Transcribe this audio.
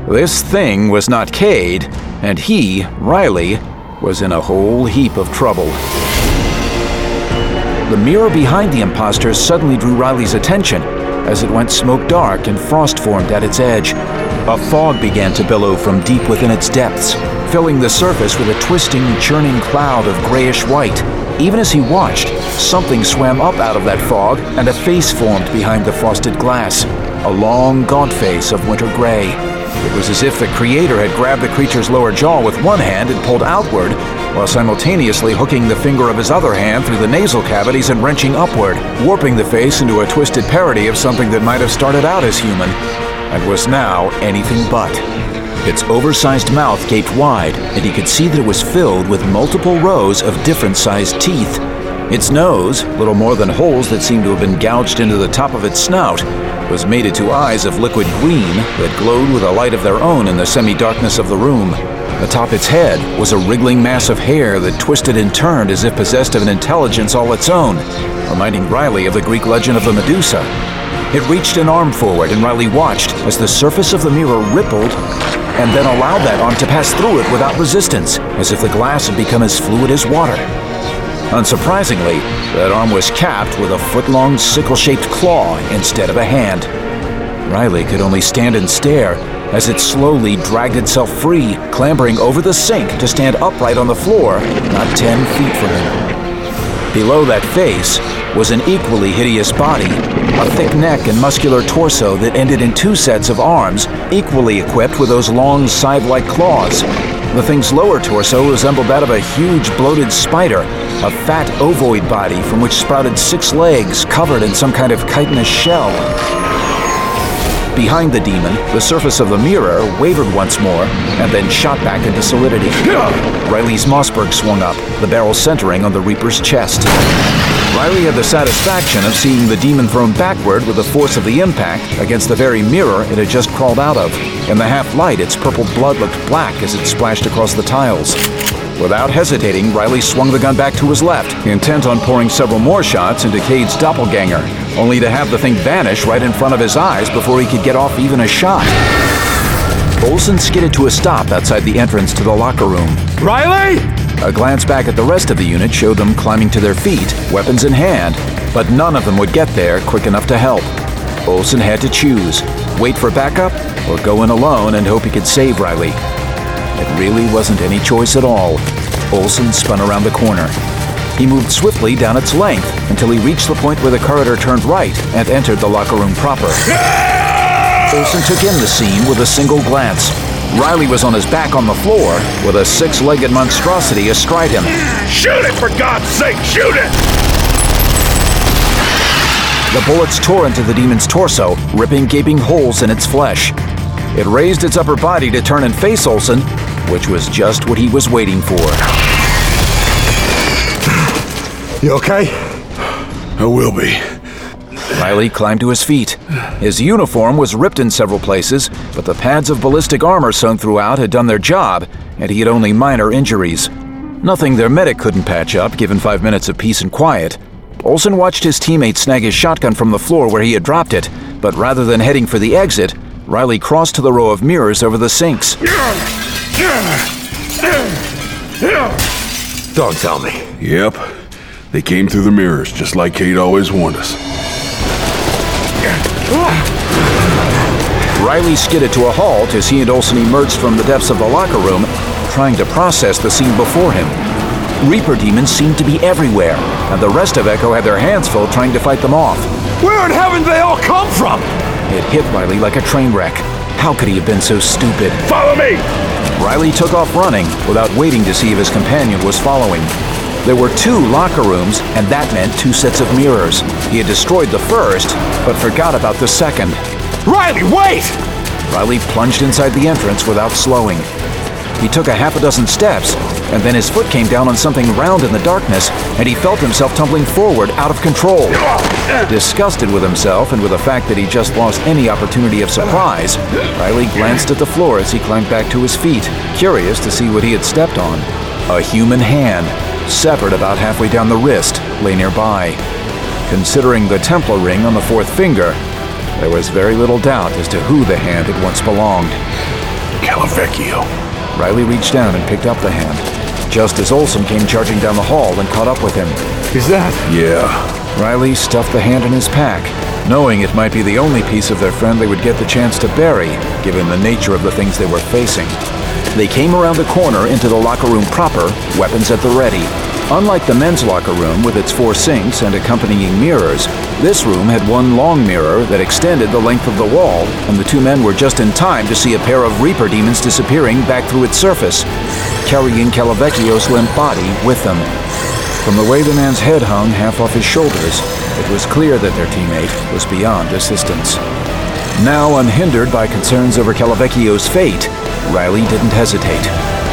This thing was not Cade, and he, Riley, was in a whole heap of trouble. The mirror behind the imposter suddenly drew Riley's attention as it went smoke dark and frost formed at its edge. A fog began to billow from deep within its depths, filling the surface with a twisting, churning cloud of grayish white. Even as he watched, something swam up out of that fog and a face formed behind the frosted glass, a long, gaunt face of winter gray. It was as if the creator had grabbed the creature's lower jaw with one hand and pulled outward, while simultaneously hooking the finger of his other hand through the nasal cavities and wrenching upward, warping the face into a twisted parody of something that might have started out as human, and was now anything but. Its oversized mouth gaped wide, and he could see that it was filled with multiple rows of different-sized teeth. Its nose, little more than holes that seemed to have been gouged into the top of its snout, was mated to eyes of liquid green that glowed with a light of their own in the semi-darkness of the room. Atop its head was a wriggling mass of hair that twisted and turned as if possessed of an intelligence all its own, reminding Riley of the Greek legend of the Medusa. It reached an arm forward, and Riley watched as the surface of the mirror rippled and then allowed that arm to pass through it without resistance, as if the glass had become as fluid as water. Unsurprisingly, that arm was capped with a foot-long sickle-shaped claw instead of a hand. Riley could only stand and stare as it slowly dragged itself free, clambering over the sink to stand upright on the floor, not 10 feet from him. Below that face was an equally hideous body, a thick neck and muscular torso that ended in 2 sets of arms, equally equipped with those long scythe-like claws. The thing's lower torso resembled that of a huge bloated spider, a fat ovoid body from which sprouted 6 legs covered in some kind of chitinous shell. Behind the demon, the surface of the mirror wavered once more and then shot back into solidity. Riley's Mossberg swung up, the barrel centering on the Reaper's chest. Riley had the satisfaction of seeing the demon thrown backward with the force of the impact against the very mirror it had just crawled out of. In the half-light, its purple blood looked black as it splashed across the tiles. Without hesitating, Riley swung the gun back to his left, intent on pouring several more shots into Cade's doppelganger, only to have the thing vanish right in front of his eyes before he could get off even a shot. Olsen skidded to a stop outside the entrance to the locker room. Riley! A glance back at the rest of the unit showed them climbing to their feet, weapons in hand, but none of them would get there quick enough to help. Olsen had to choose, wait for backup or go in alone and hope he could save Riley. It really wasn't any choice at all. Olsen spun around the corner. He moved swiftly down its length until he reached the point where the corridor turned right and entered the locker room proper. Olsen took in the scene with a single glance. Riley was on his back on the floor with a 6-legged monstrosity astride him. Shoot it, for God's sake, shoot it! The bullets tore into the demon's torso, ripping gaping holes in its flesh. It raised its upper body to turn and face Olsen, which was just what he was waiting for. You okay? I will be. Riley climbed to his feet. His uniform was ripped in several places, but the pads of ballistic armor sewn throughout had done their job, and he had only minor injuries. Nothing their medic couldn't patch up, given 5 minutes of peace and quiet. Olsen watched his teammate snag his shotgun from the floor where he had dropped it, but rather than heading for the exit, Riley crossed to the row of mirrors over the sinks. Don't tell me. Yep. They came through the mirrors, just like Cade always warned us. Riley skidded to a halt as he and Olsen emerged from the depths of the locker room, trying to process the scene before him. Reaper demons seemed to be everywhere, and the rest of Echo had their hands full trying to fight them off. Where in heaven did they all come from? It hit Riley like a train wreck. How could he have been so stupid? Follow me! Riley took off running without waiting to see if his companion was following. There were 2 locker rooms, and that meant 2 sets of mirrors. He had destroyed the first, but forgot about the second. Riley, wait! Riley plunged inside the entrance without slowing. He took a half a dozen steps, and then his foot came down on something round in the darkness, and he felt himself tumbling forward out of control. Disgusted with himself and with the fact that he just lost any opportunity of surprise, Riley glanced at the floor as he climbed back to his feet, curious to see what he had stepped on. A human hand, severed about halfway down the wrist, lay nearby. Considering the Templar ring on the 4th finger, there was very little doubt as to who the hand had once belonged. Calavecchio. Riley reached down and picked up the hand, just as Olson came charging down the hall and caught up with him. Is that? Yeah. Riley stuffed the hand in his pack, knowing it might be the only piece of their friend they would get the chance to bury, given the nature of the things they were facing. They came around the corner into the locker room proper, weapons at the ready. Unlike the men's locker room with its 4 sinks and accompanying mirrors, this room had one long mirror that extended the length of the wall, and the 2 men were just in time to see a pair of Reaper demons disappearing back through its surface, carrying Calavecchio's limp body with them. From the way the man's head hung half off his shoulders, it was clear that their teammate was beyond assistance. Now unhindered by concerns over Calavecchio's fate, Riley didn't hesitate.